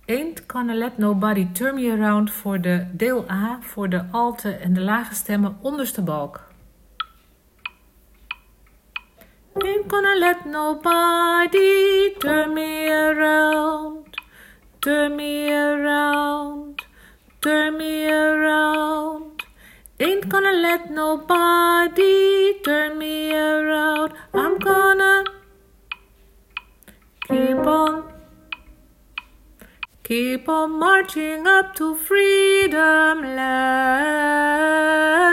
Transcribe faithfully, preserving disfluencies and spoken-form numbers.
Ain't gonna let nobody turn me around voor de deel A, voor de alte en de lage stemmen onderste balk. Ain't gonna let nobody turn me around, turn me around, turn me around. Ain't gonna let nobody turn me around. I'm gonna keep on, keep on marching up to freedom land.